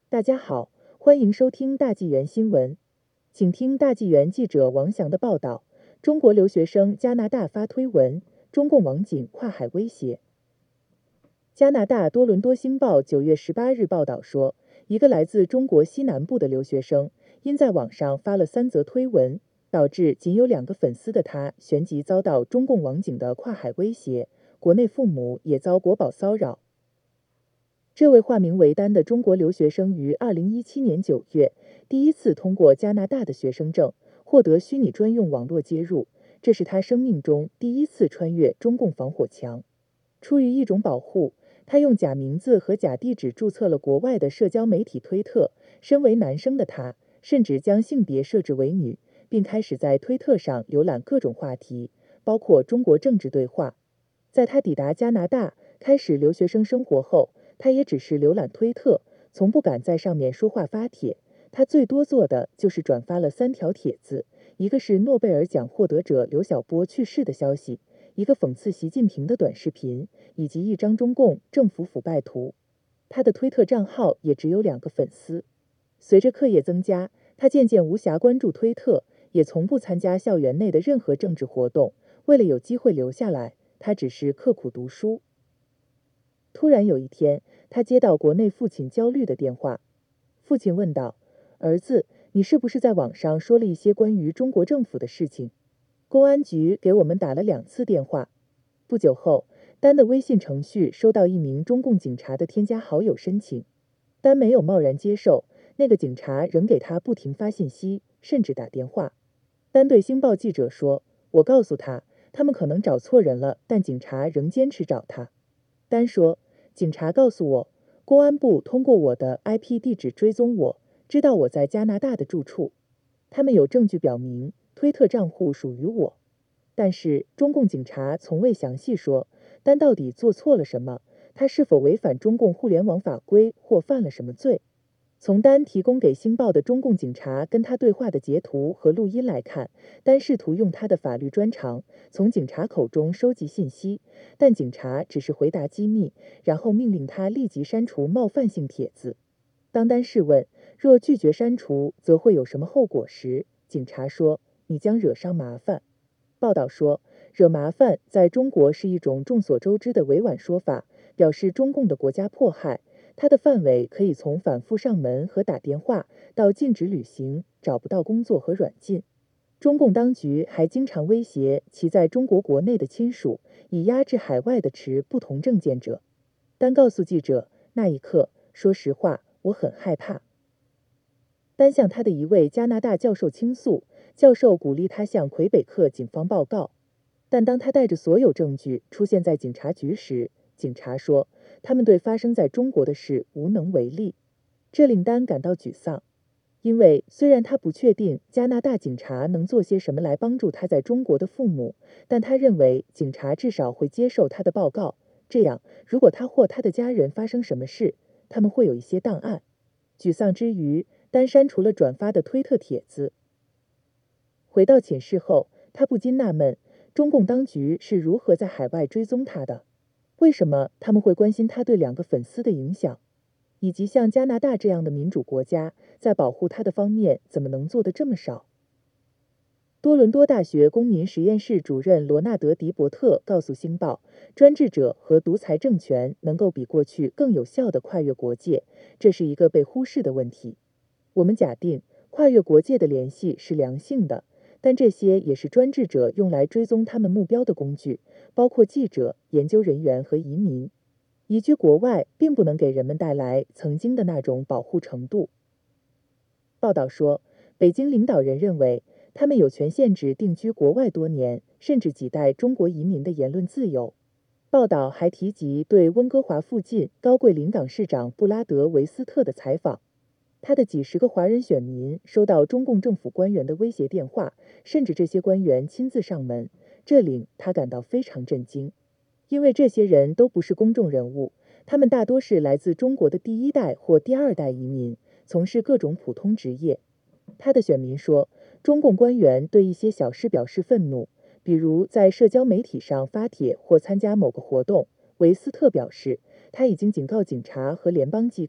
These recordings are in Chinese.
大家好，欢迎收听大纪元新闻，请听大纪元记者王翔的报道。中国留学生加拿大发推文，中共网警跨海威胁。加拿大多伦多星报9月18日报道说，一个来自中国西南部的留学生，因在网上发了3则推文，导致仅有2个粉丝的他旋即遭到中共网警的跨海威胁，国内父母也遭国保骚扰。这位化名为丹的中国留学生于2017年9月第一次通过加拿大的学生证获得虚拟专用网络接入，这是他生命中第一次穿越中共防火墙。出于一种保护，他用假名字和假地址注册了国外的社交媒体推特。身为男生的他，甚至将性别设置为女，并开始在推特上浏览各种话题，包括中国政治对话。在他抵达加拿大，开始留学生生活后，他也只是浏览推特，从不敢在上面说话发帖。他最多做的就是转发了3条帖子，一个是诺贝尔奖获得者刘晓波去世的消息，一个讽刺习近平的短视频，以及一张中共政府腐败图。他的推特账号也只有2个粉丝。随着课业增加，他渐渐无暇关注推特，也从不参加校园内的任何政治活动。为了有机会留下来，他只是刻苦读书。突然有一天，他接到国内父亲焦虑的电话。父亲问道：“儿子，你是不是在网上说了一些关于中国政府的事情？公安局给我们打了2次电话。”不久后，丹的微信程序收到一名中共警察的添加好友申请。丹没有贸然接受，那个警察仍给他不停发信息，甚至打电话。丹对星报记者说：“我告诉他，他们可能找错人了，但警察仍坚持找他。”丹说：“警察告诉我，公安部通过我的 IP 地址追踪我，知道我在加拿大的住处。他们有证据表明推特账户属于我。但是中共警察从未详细说丹到底做错了什么，他是否违反中共互联网法规或犯了什么罪。”从丹提供给星报的中共警察跟他对话的截图和录音来看，丹试图用他的法律专长从警察口中收集信息，但警察只是回答机密，然后命令他立即删除冒犯性帖子。当丹试问若拒绝删除则会有什么后果时，警察说：“你将惹上麻烦。”报道说，惹麻烦在中国是一种众所周知的委婉说法，表示中共的国家迫害。它的范围可以从反复上门和打电话，到禁止旅行、找不到工作和软禁。中共当局还经常威胁其在中国国内的亲属，以压制海外的持不同政见者。丹告诉记者，那一刻，说实话，我很害怕。丹向他的一位加拿大教授倾诉，教授鼓励他向魁北克警方报告。但当他带着所有证据出现在警察局时，警察说他们对发生在中国的事无能为力。这令丹感到沮丧，因为虽然他不确定加拿大警察能做些什么来帮助他在中国的父母，但他认为警察至少会接受他的报告，这样如果他或他的家人发生什么事，他们会有一些档案。沮丧之余，丹删除了转发的推特帖子。回到寝室后，他不禁纳闷，中共当局是如何在海外追踪他的？为什么他们会关心他对2个粉丝的影响？以及像加拿大这样的民主国家，在保护他的方面怎么能做得这么少？多伦多大学公民实验室主任罗纳德·迪伯特告诉星报，专制者和独裁政权能够比过去更有效地跨越国界，这是一个被忽视的问题。我们假定跨越国界的联系是良性的，但这些也是专制者用来追踪他们目标的工具，包括记者、研究人员和移民。移居国外并不能给人们带来曾经的那种保护程度。报道说，北京领导人认为他们有权限制定居国外多年，甚至几代中国移民的言论自由。报道还提及对温哥华附近高贵临港市长布拉德·维斯特的采访。他的几十个华人选民收到中共政府官员的威胁电话，甚至这些官员亲自上门，这令他感到非常震惊。因为这些人都不是公众人物，他们大多是来自中国的第1代或第2代移民，从事各种普通职业。他的选民说，中共官员对一些小事表示愤怒，比如在社交媒体上发帖或参加某个活动。维斯特表示，他已经警告警察和联邦机构，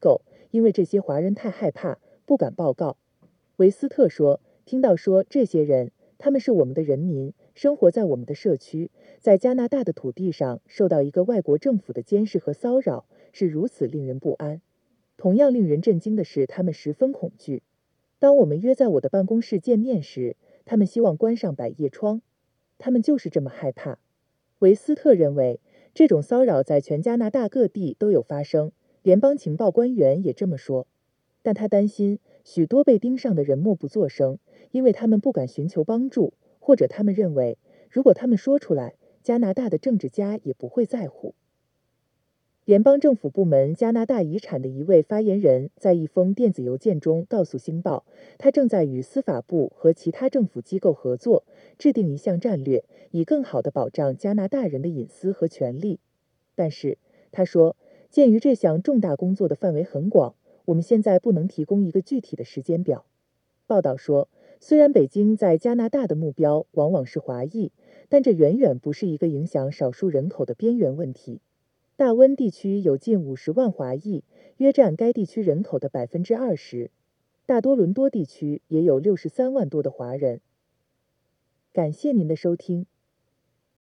因为这些华人太害怕，不敢报告。维斯特说，听到说这些人，他们是我们的人民，生活在我们的社区，在加拿大的土地上受到一个外国政府的监视和骚扰，是如此令人不安。同样令人震惊的是，他们十分恐惧。当我们约在我的办公室见面时，他们希望关上百叶窗。他们就是这么害怕。维斯特认为，这种骚扰在全加拿大各地都有发生，联邦情报官员也这么说。但他担心许多被盯上的人默不作声，因为他们不敢寻求帮助，或者他们认为，如果他们说出来，加拿大的政治家也不会在乎。联邦政府部门加拿大遗产的一位发言人在一封电子邮件中告诉《星报》，他正在与司法部和其他政府机构合作，制定一项战略，以更好地保障加拿大人的隐私和权利。但是，他说，鉴于这项重大工作的范围很广，我们现在不能提供一个具体的时间表。报道说，虽然北京在加拿大的目标往往是华裔，但这远远不是一个影响少数人口的边缘问题。大温地区有近50万华裔，约占该地区人口的20%。大多伦多地区也有63万多的华人。感谢您的收听。